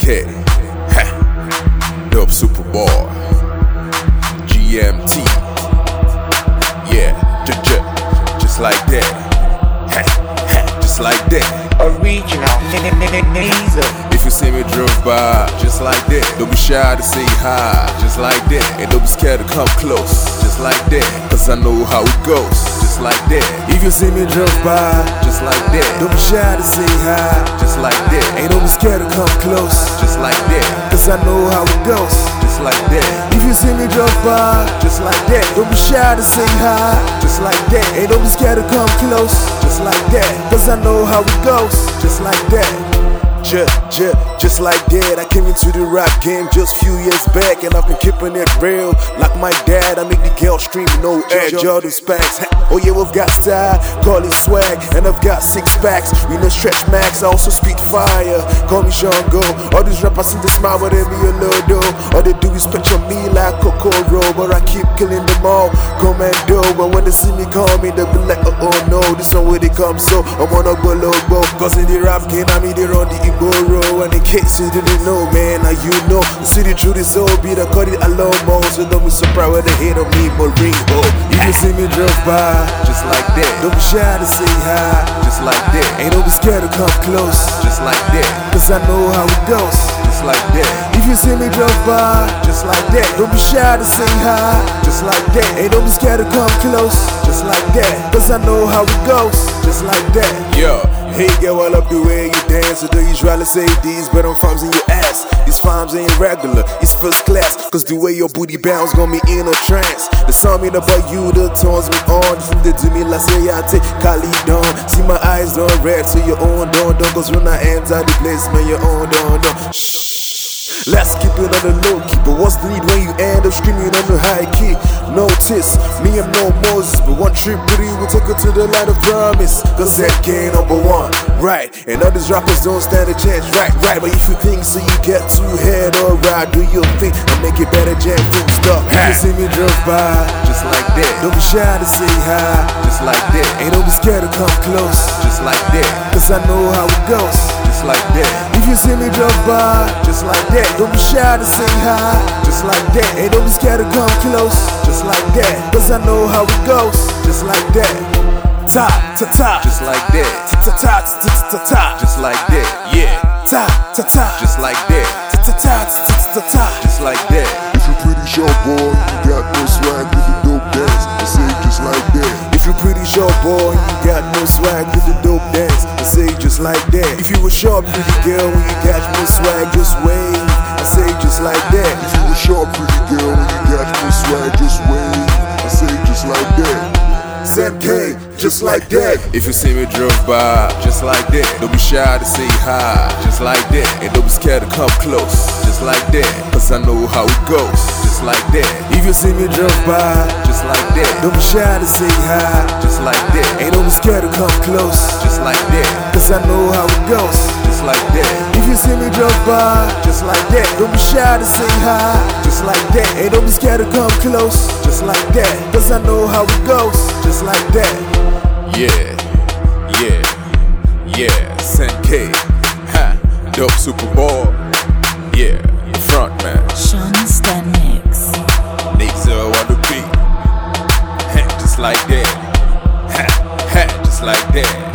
K. Dope Super Boy. GMT. Yeah, just like that. Just like that. Original Nasal. If you see me drove by, just like that. Don't be shy to say hi, just like that. And don't be scared to come close, just like that. Cause I know how it goes, just like that. If you see me drove by, just like that. Don't be shy to say hi, just like that. And don't be scared to come close, just like that. Cause I know how it goes, just like that. If you see me drove by, just like that. Don't be shy to say hi, just like that. And don't be scared to come close, just like that. Cause I know how it goes, just like that. Just like that. I came into the rap game just few years back, and I've been keeping it real. Like my dad, I make the girl scream, no edge, Jordan specs. Oh yeah, we've got style, call it swag, and I've got 6 packs. We no stretch max, I also speak fire. Call me Sean Go. All these rappers see the smile, but they be a little dough. All they do is picture me like Kokoro, but I keep killing them all, commando. But when they see me call me, they be like, oh no, this one where they come, so I'm on a Bolobo. Cause in the rap game, I mean they run the Igoro. And in case you didn't know, man, now you know. The city truth is so beat, I call it Alomo. So don't be surprised when they hate on me, Moringo. You can see me drove by, just like that. Don't be shy to say hi, just like that. Ain't don't be scared to come close, just like that. Cause I know how it goes, just like that. If you see me drove by, just like that. Don't be shy to say hi, just like that. Ain't don't be scared to come close, just like that. Cause I know how it goes, just like that. Yo, hey girl, I love the way you dance. So the usually say these, but I'm farms in your ass. These farms ain't regular, it's first class. Cause the way your booty bounce got me in a trance. The song mean about you that turns me on. They do me like say I take Kali down. See my eyes done red, so your own don't. Cause when I enter the place, man, your own don't. Shh. Let's keep it on the low key, but what's the need when you end up screaming on the high key? Notice, me I'm no Moses, but one trip with you will take her to the light of promise. Cause that game #1, right? And all these rappers don't stand a chance, right? But if you think so, you get too head, alright, do your thing, I'll make it better, jam, full stop. You can see me drove by, just like that. Don't be shy to say hi, just like that. Ain't don't be scared to come close, just like that. Cause I know how it goes, just like that. If you see me drove by, just like that. Don't be shy to say hi, just like that. Ain't don't be scared to come close, just like that. Cause I know how it goes, just like that. Ta ta ta, just like that. Ta ta ta ta ta, just like that. Yeah. Ta ta ta, just like that. Ta ta ta ta ta, just like that. If you're pretty short, boy, you got no swag with the dope dance. I say just like that. If you're pretty short, boy, you got no swag with the dope dance. I say just like that. If you a short, pretty girl, when you got no swag, just wave. I say just like that. If you a short, pretty girl, when you got no swag, just wave. I say just like that. Sam K, just like that. If you see me drove by, just like that. Don't be shy to say hi, just like that. And don't be scared to come close, just like that. Cause I know how it goes, just like that. If you see me drove by, just like that. Don't be shy to say hi, just like that. Ain't don't be scared to come close, just like that. Cause I know how it goes, just like that. If you see me drove by, just like that. Don't be shy to say hi, just like that. Ain't don't be scared to come close, just like that. Cause I know how it goes, just like that. Yeah, Sam K, Dope Super Boy. Yeah, the front man. Sean Stanix. Nasal on the beat. Just like that. Just like that.